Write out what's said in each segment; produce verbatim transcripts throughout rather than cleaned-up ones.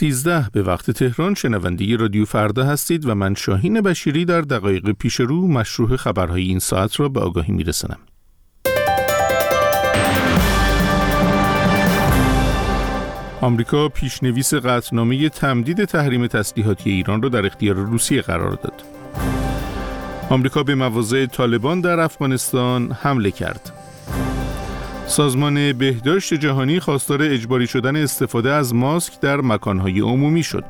سیزده به وقت تهران. شنونده رادیو فردا هستید و من شاهین بشیری در دقایق پیش رو مشروح خبرهای این ساعت را به آگاهی میرسانم. آمریکا پیشنویس قطعنامه تمدید تحریم تسلیحاتی ایران را در اختیار روسیه قرار داد. آمریکا به مواضع طالبان در افغانستان حمله کرد. سازمان بهداشت جهانی خواستار اجباری شدن استفاده از ماسک در مکانهای عمومی شد.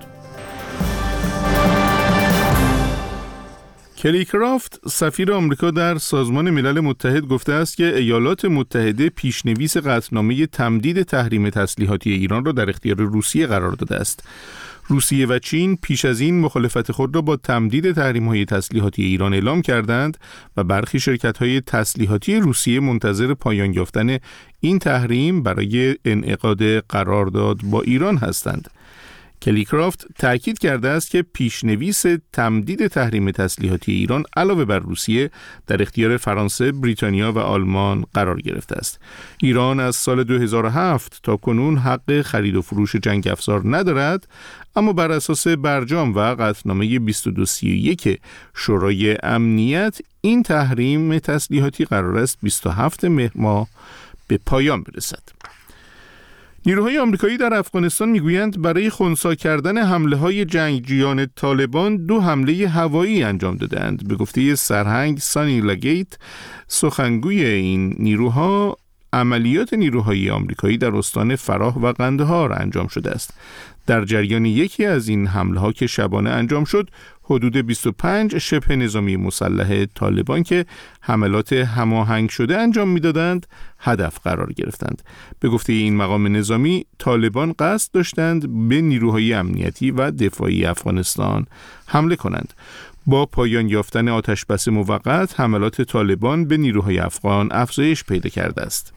کلی کرافت سفیر آمریکا در سازمان ملل متحد گفته است که ایالات متحده پیشنویس قطعنامه تمدید تحریم تسلیحاتی ایران را در اختیار روسیه قرار داده است. روسیه و چین پیش از این مخالفت خود را با تمدید تحریم‌های تسلیحاتی ایران اعلام کردند و برخی شرکت‌های تسلیحاتی روسیه منتظر پایان یافتن این تحریم برای انعقاد قرارداد با ایران هستند. کلی کرافت تأکید کرده است که پیشنویس تمدید تحریم تسلیحاتی ایران علاوه بر روسیه در اختیار فرانسه، بریتانیا و آلمان قرار گرفته است. ایران از سال دو هزار و هفت تا کنون حق خرید و فروش جنگ افزار ندارد، اما بر اساس برجام و قطعنامه بیست و دو سی و یک شورای امنیت این تحریم تسلیحاتی قرار است بیست و هفتم مهر ماه به پایان برسد. نیروهای آمریکایی در افغانستان میگویند برای خنثی کردن حمله‌های جنگجویان طالبان دو حمله هوایی انجام دادند. به گفته سرهنگ سانی لاگیت، سخنگوی این نیروها، عملیات نیروهای آمریکایی در استان فراه و قندهار انجام شده است. در جریان یکی از این حمله‌ها که شبانه انجام شد، حدود بیست و پنج شبه نظامی مسلح طالبان که حملات هماهنگ شده انجام می‌دادند، هدف قرار گرفتند. به گفته این مقام نظامی، طالبان قصد داشتند به نیروهای امنیتی و دفاعی افغانستان حمله کنند. با پایان یافتن آتشبس موقت، حملات طالبان به نیروهای افغان افزایش پیدا کرده است.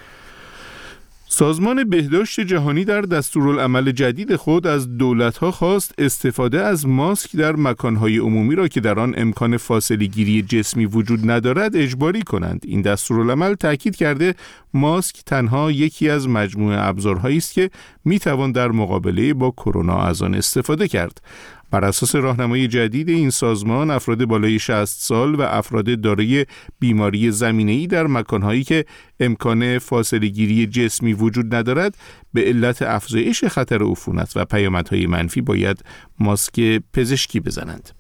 سازمان بهداشت جهانی در دستورالعمل جدید خود از دولت‌ها خواست استفاده از ماسک در مکان‌های عمومی را که در آن امکان فاصله گیری جسمی وجود ندارد اجباری کنند. این دستورالعمل تأکید کرده ماسک تنها یکی از مجموعه ابزارهایی است که می‌توان در مقابله با کرونا از آن استفاده کرد. بر اساس راهنمای جدید این سازمان، افراد بالای شصت سال و افراد دارای بیماری زمینه‌ای در مکانهایی که امکان فاصله گیری جسمی وجود ندارد به علت افزایش خطر عفونت و پیامدهای منفی باید ماسک پزشکی بزنند.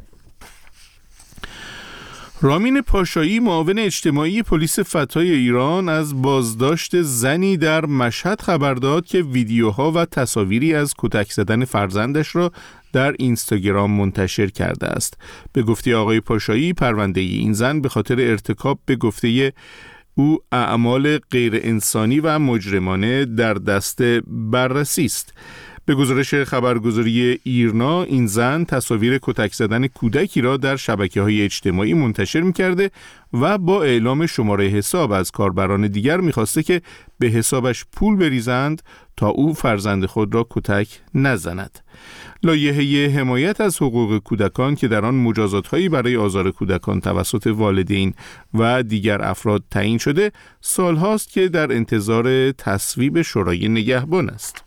رامین پاشایی، معاون اجتماعی پلیس فتای ایران، از بازداشت زنی در مشهد خبر داد که ویدیوها و تصاویری از کتک زدن فرزندش را در اینستاگرام منتشر کرده است. به گفته آقای پاشایی، پرونده این زن به خاطر ارتکاب به گفته او اعمال غیر انسانی و مجرمانه در دست بررسی است. به گزارش خبرگزاری ایرنا، این زن تصاویر کتک زدن کودکی را در شبکه‌های اجتماعی منتشر می‌کرده و با اعلام شماره حساب از کاربران دیگر می‌خواسته که به حسابش پول بریزند تا او فرزند خود را کتک نزند. لایحه حمایت از حقوق کودکان که در آن مجازات‌هایی برای آزار کودکان توسط والدین و دیگر افراد تعیین شده، سال‌هاست که در انتظار تصویب شورای نگهبان است.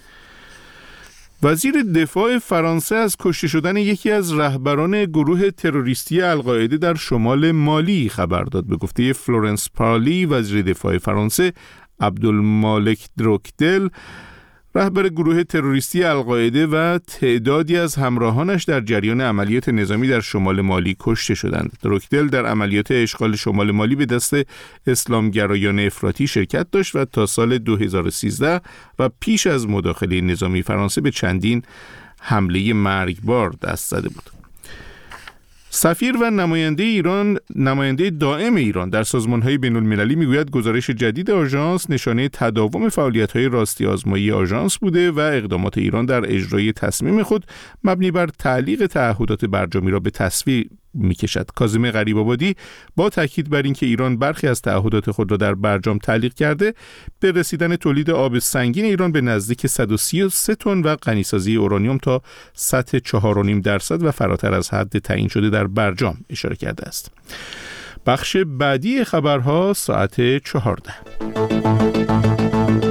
وزیر دفاع فرانسه از کشته شدن یکی از رهبران گروه تروریستی القاعده در شمال مالی خبر داد. به گفته فلورنس پارلی، وزیر دفاع فرانسه، عبدالمالک دروکدل، رهبر گروه تروریستی القاعده و تعدادی از همراهانش در جریان عملیات نظامی در شمال مالی کشته شدند. دروکدل در عملیات اشغال شمال مالی به دست اسلامگرایان افراطی شرکت داشت و تا سال دو هزار و سیزده و پیش از مداخله نظامی فرانسه به چندین حمله مرگبار دست زده بود. سفیر و نماینده ایران، نماینده دائم ایران در سازمان‌های بین‌المللی میگوید گزارش جدید آژانس نشانه تداوم فعالیت‌های راستی آزمایی آژانس بوده و اقدامات ایران در اجرای تصمیم خود مبنی بر تعلیق تعهدات برجامی را به تصویب می‌کشد. کاظم غریب‌آبادی با تاکید بر اینکه ایران برخی از تعهدات خود را در برجام تعلیق کرده، به رسیدن تولید آب سنگین ایران به نزدیک صد و سی و سه تن و غنیسازی اورانیوم تا سطح چهار و نیم درصد و فراتر از حد تعیین شده در برجام اشاره کرده است. بخش بعدی خبرها ساعت چهارده.